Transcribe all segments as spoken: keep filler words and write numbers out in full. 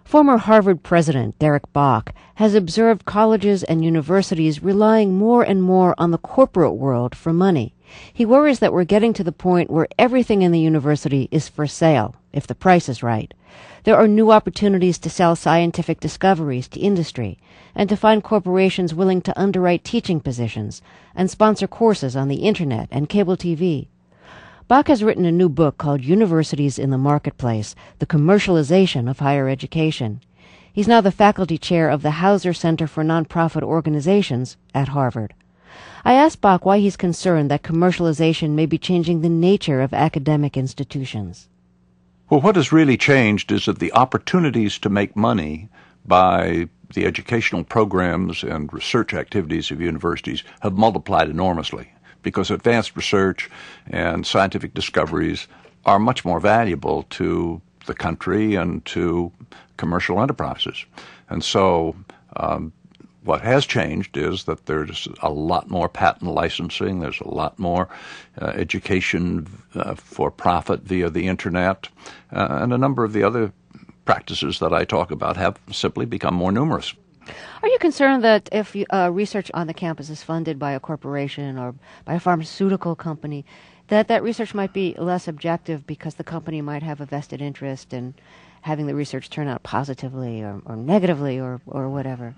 Former Harvard President Derek Bok has observed colleges and universities relying more and more on the corporate world for money. He worries that we're getting to the point where everything in the university is for sale, if the price is right. There are new opportunities to sell scientific discoveries to industry, and to find corporations willing to underwrite teaching positions and sponsor courses on the Internet and cable T V. Bok has written a new book called Universities in the Marketplace, The Commercialization of Higher Education. He's now the faculty chair of the Hauser Center for Nonprofit Organizations at Harvard. I asked Bok why he's concerned that commercialization may be changing the nature of academic institutions. Well, what has really changed is that the opportunities to make money by the educational programs and research activities of universities have multiplied enormously, because advanced research and scientific discoveries are much more valuable to the country and to commercial enterprises. And so um, what has changed is that there's a lot more patent licensing, there's a lot more uh, education uh, for profit via the Internet, uh, and a number of the other practices that I talk about have simply become more numerous. Are you concerned that if you, uh, research on the campus is funded by a corporation or by a pharmaceutical company, that that research might be less objective because the company might have a vested interest in having the research turn out positively or, or negatively or, or whatever?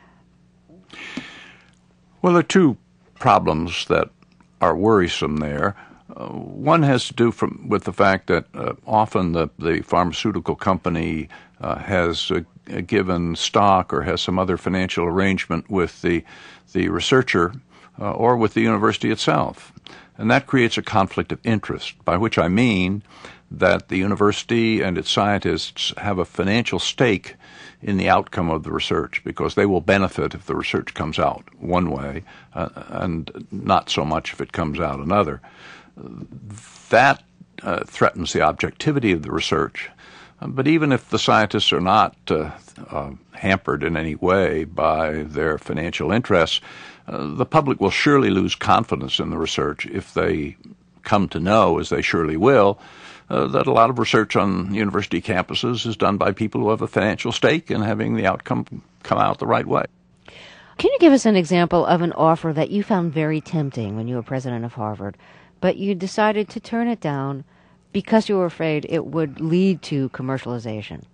Well, there are two problems that are worrisome there. Uh, one has to do from, with the fact that uh, often the, the pharmaceutical company uh, has uh, given stock or has some other financial arrangement with the, the researcher uh, or with the university itself. And that creates a conflict of interest, by which I mean that the university and its scientists have a financial stake in the outcome of the research, because they will benefit if the research comes out one way uh, and not so much if it comes out another. That uh, threatens the objectivity of the research. But even if the scientists are not uh, uh, hampered in any way by their financial interests, uh, the public will surely lose confidence in the research if they come to know, as they surely will, uh, that a lot of research on university campuses is done by people who have a financial stake in having the outcome come out the right way. Can you give us an example of an offer that you found very tempting when you were president of Harvard, but you decided to turn it down because you were afraid it would lead to commercialization?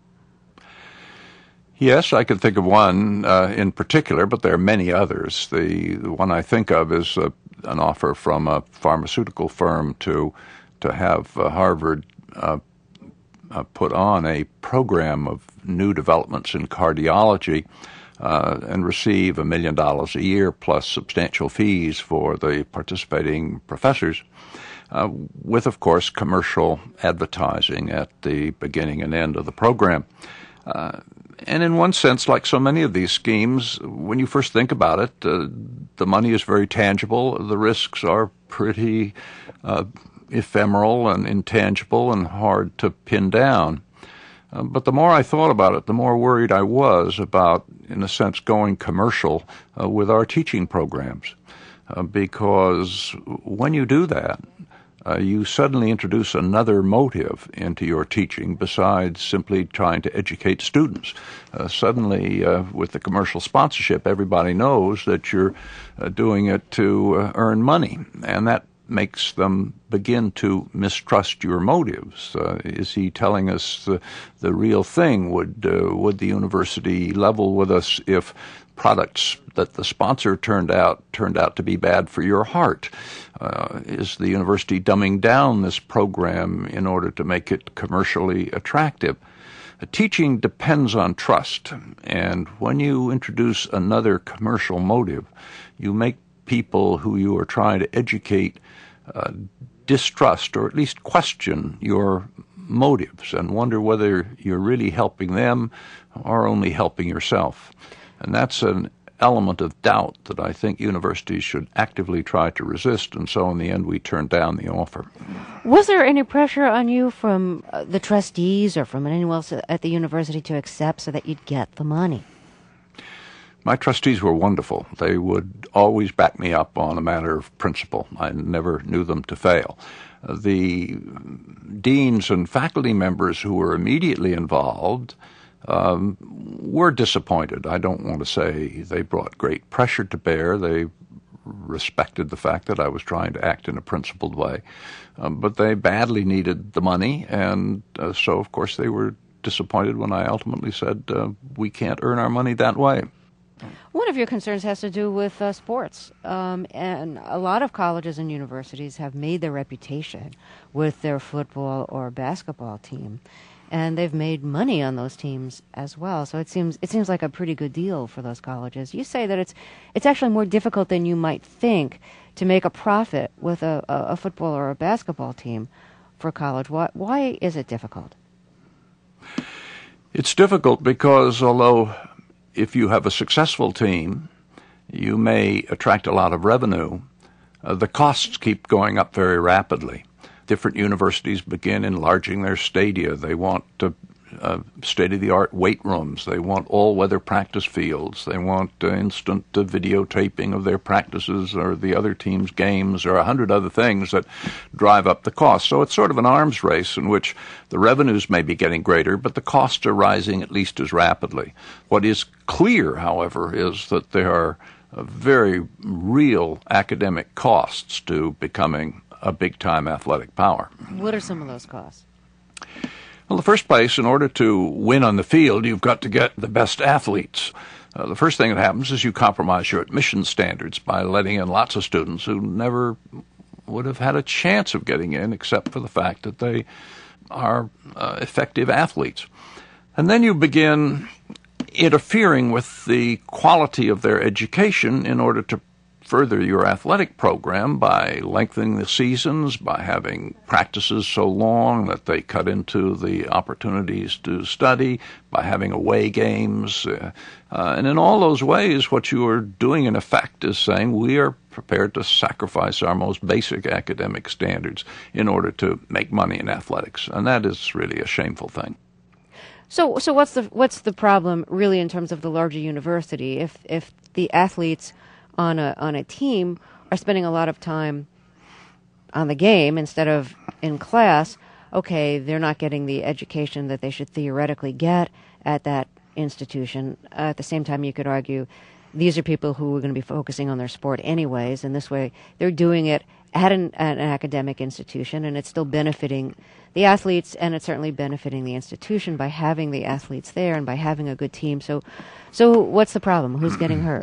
Yes, I can think of one uh, in particular, but there are many others. The, the one I think of is uh, an offer from a pharmaceutical firm to to have uh, Harvard uh, uh, put on a program of new developments in cardiology uh, and receive a million dollars a year plus substantial fees for the participating professors. Uh, with, of course, commercial advertising at the beginning and end of the program. Uh, and in one sense, like so many of these schemes, when you first think about it, uh, the money is very tangible. The risks are pretty uh, ephemeral and intangible and hard to pin down. Uh, but the more I thought about it, the more worried I was about, in a sense, going commercial uh, with our teaching programs. Uh, because when you do that, Uh, you suddenly introduce another motive into your teaching besides simply trying to educate students. Uh, suddenly, uh, with the commercial sponsorship, everybody knows that you're uh, doing it to uh, earn money, and that makes them begin to mistrust your motives. Uh, is he telling us the, the real thing? Would, uh, would the university level with us if products that the sponsor turned out turned out to be bad for your heart? Uh, is the university dumbing down this program in order to make it commercially attractive? Uh, teaching depends on trust, and when you introduce another commercial motive, you make people who you are trying to educate uh, distrust or at least question your motives and wonder whether you're really helping them or only helping yourself. And that's an element of doubt that I think universities should actively try to resist, and so in the end we turned down the offer. Was there any pressure on you from uh, the trustees or from anyone else at the university to accept so that you'd get the money? My trustees were wonderful. They would always back me up on a matter of principle. I never knew them to fail. Uh, the deans and faculty members who were immediately involved um, were disappointed. I don't want to say they brought great pressure to bear. They respected the fact that I was trying to act in a principled way. Um, but they badly needed the money, and uh, so, of course, they were disappointed when I ultimately said, uh, we can't earn our money that way. One of your concerns has to do with uh, sports, um, and a lot of colleges and universities have made their reputation with their football or basketball team, and they've made money on those teams as well. So it seems it seems like a pretty good deal for those colleges. You say that it's it's actually more difficult than you might think to make a profit with a, a, a football or a basketball team for college. Why why is it difficult? It's difficult because although if you have a successful team, you may attract a lot of revenue. Uh, the costs keep going up very rapidly. Different universities begin enlarging their stadia. They want uh, uh, state-of-the-art weight rooms. They want all-weather practice fields. They want uh, instant uh, videotaping of their practices or the other team's games or a hundred other things that drive up the cost. So it's sort of an arms race in which the revenues may be getting greater, but the costs are rising at least as rapidly. What is clear, however, is that there are uh, very real academic costs to becoming a big-time athletic power. What are some of those costs? Well, in the first place, in order to win on the field, you've got to get the best athletes. Uh, the first thing that happens is you compromise your admission standards by letting in lots of students who never would have had a chance of getting in except for the fact that they are uh, effective athletes. And then you begin interfering with the quality of their education in order to further your athletic program by lengthening the seasons, by having practices so long that they cut into the opportunities to study, by having away games. Uh, uh, and in all those ways, what you are doing in effect is saying we are prepared to sacrifice our most basic academic standards in order to make money in athletics. And that is really a shameful thing. So, so what's the what's the problem really in terms of the larger university? If if the athletes on a on a team are spending a lot of time on the game instead of in class, okay, they're not getting the education that they should theoretically get at that institution. Uh, at the same time, you could argue these are people who are going to be focusing on their sport anyways, and this way they're doing it at an, at an academic institution, and it's still benefiting the athletes, and it's certainly benefiting the institution by having the athletes there and by having a good team. So, so what's the problem? Who's getting hurt?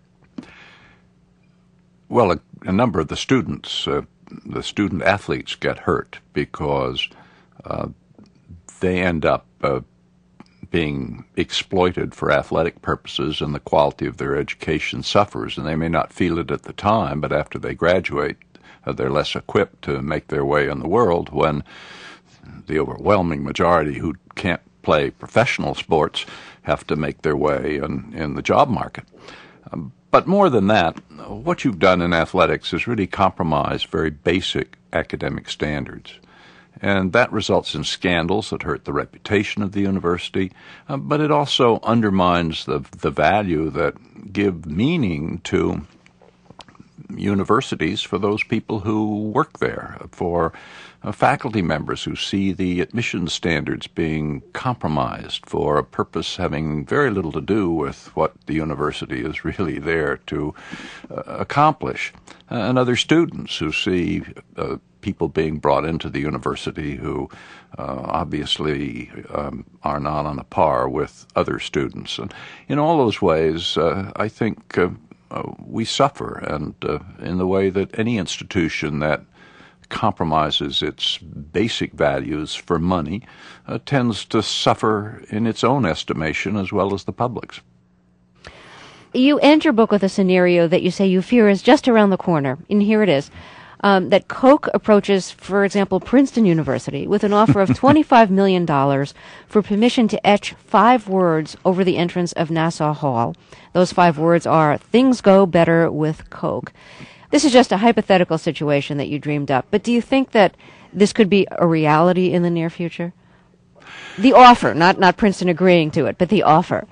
Well, a, a number of the students, uh, the student athletes get hurt because uh, they end up uh, being exploited for athletic purposes, and the quality of their education suffers. And they may not feel it at the time, but after they graduate, uh, they're less equipped to make their way in the world when the overwhelming majority who can't play professional sports have to make their way in, in the job market. Um, But more than that, what you've done in athletics is really compromise very basic academic standards. And that results in scandals that hurt the reputation of the university, uh, but it also undermines the, the value that give meaning to universities for those people who work there, for uh, faculty members who see the admission standards being compromised for a purpose having very little to do with what the university is really there to uh, accomplish, uh, and other students who see uh, people being brought into the university who uh, obviously um, are not on a par with other students. And in all those ways, uh, I think uh, uh, we suffer, and uh, in the way that any institution that compromises its basic values for money uh, tends to suffer in its own estimation as well as the public's. You end your book with a scenario that you say you fear is just around the corner, and here it is. Um, that Coke approaches, for example, Princeton University with an offer of twenty-five million dollars for permission to etch five words over the entrance of Nassau Hall. Those five words are, "Things go better with Coke." This is just a hypothetical situation that you dreamed up, but do you think that this could be a reality in the near future? The offer, not, not Princeton agreeing to it, but the offer.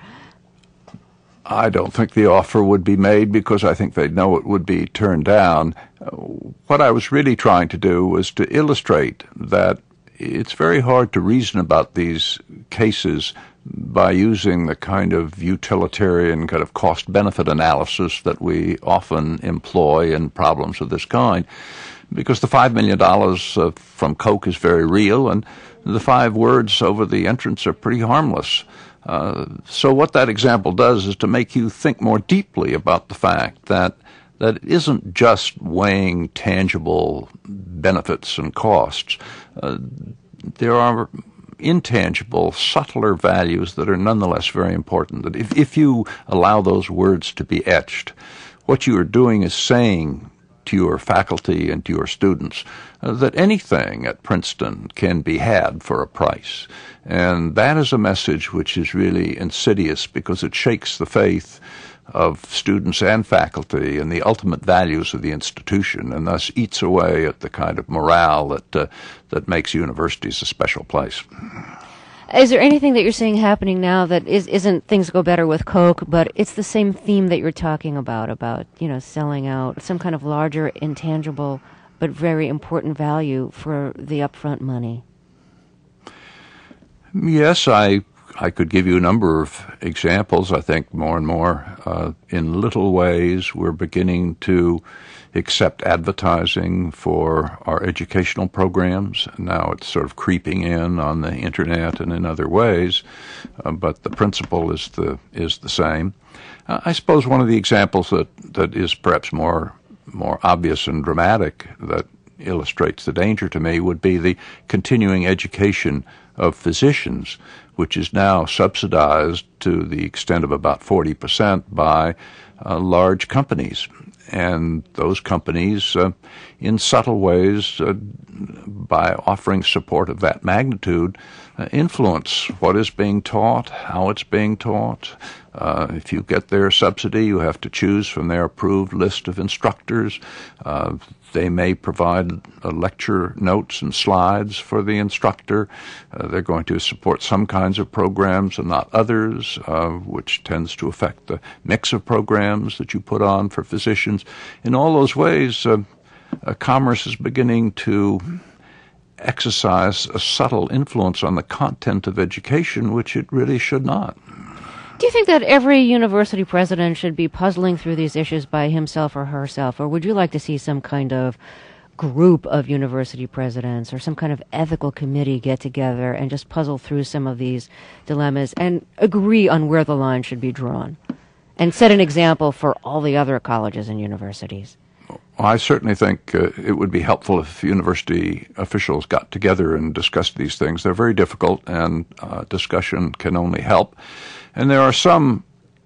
I don't think the offer would be made because I think they'd know it would be turned down. What I was really trying to do was to illustrate that it's very hard to reason about these cases by using the kind of utilitarian kind of cost-benefit analysis that we often employ in problems of this kind. Because the five million dollars uh, from Coke is very real, and the five words over the entrance are pretty harmless. Uh, so what that example does is to make you think more deeply about the fact that that it isn't just weighing tangible benefits and costs. Uh, there are intangible, subtler values that are nonetheless very important. That if, if you allow those words to be etched, what you are doing is saying to your faculty and to your students uh, that anything at Princeton can be had for a price. And that is a message which is really insidious because it shakes the faith of students and faculty and the ultimate values of the institution, and thus eats away at the kind of morale that uh, that makes universities a special place. Is there anything that you're seeing happening now that is, isn't things go better with Coke, but it's the same theme that you're talking about, about, you know, selling out some kind of larger, intangible, but very important value for the upfront money? Yes, I I could give you a number of examples. I think more and more uh, in little ways we're beginning to accept advertising for our educational programs. Now it's sort of creeping in on the internet and in other ways, uh, but the principle is the is the same. Uh, I suppose one of the examples that, that is perhaps more more obvious and dramatic that illustrates the danger to me would be the continuing education of physicians, which is now subsidized to the extent of about forty percent by uh, large companies. And those companies, uh, in subtle ways, uh, by offering support of that magnitude, uh, influence what is being taught, how it's being taught. Uh, if you get their subsidy, you have to choose from their approved list of instructors. Uh, they may provide uh, lecture notes and slides for the instructor. Uh, they're going to support some kinds of programs and not others, uh, which tends to affect the mix of programs that you put on for physicians. In all those ways, uh, uh, commerce is beginning to exercise a subtle influence on the content of education, which it really should not. Do you think that every university president should be puzzling through these issues by himself or herself, or would you like to see some kind of group of university presidents or some kind of ethical committee get together and just puzzle through some of these dilemmas and agree on where the line should be drawn and set an example for all the other colleges and universities? Well, I certainly think uh, it would be helpful if university officials got together and discussed these things. They're very difficult, and uh, discussion can only help. And there are some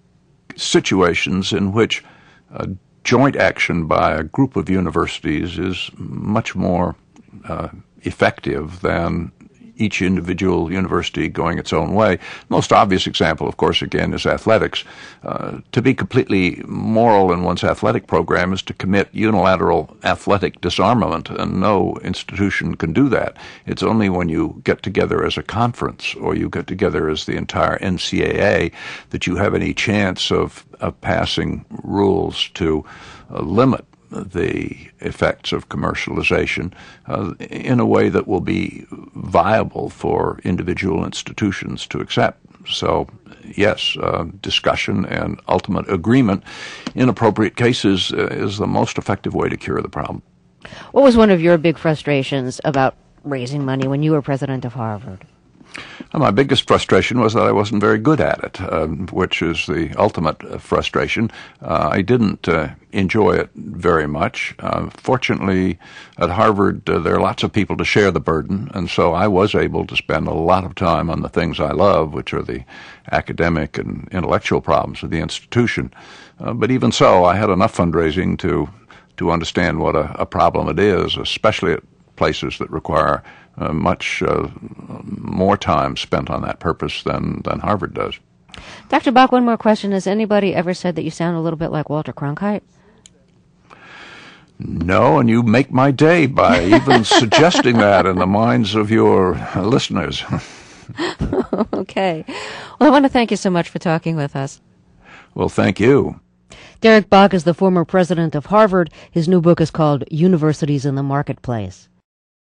situations in which uh, joint action by a group of universities is much more uh, effective than each individual university going its own way. Most obvious example, of course, again, is athletics. Uh, to be completely moral in one's athletic program is to commit unilateral athletic disarmament, and no institution can do that. It's only when you get together as a conference or you get together as the entire N C A A that you have any chance of, of passing rules to uh, limit the effects of commercialization uh, in a way that will be viable for individual institutions to accept. So, yes, uh, discussion and ultimate agreement in appropriate cases uh, is the most effective way to cure the problem. What was one of your big frustrations about raising money when you were president of Harvard? My biggest frustration was that I wasn't very good at it, um, which is the ultimate frustration. Uh, I didn't uh, enjoy it very much. Uh, fortunately, at Harvard, uh, there are lots of people to share the burden, and so I was able to spend a lot of time on the things I love, which are the academic and intellectual problems of the institution. Uh, but even so, I had enough fundraising to to understand what a, a problem it is, especially at places that require Uh, much uh, more time spent on that purpose than, than Harvard does. Doctor Bock, one more question. Has anybody ever said that you sound a little bit like Walter Cronkite? No, and you make my day by even suggesting that in the minds of your listeners. Okay. Well, I want to thank you so much for talking with us. Well, thank you. Derek Bock is the former president of Harvard. His new book is called Universities in the Marketplace.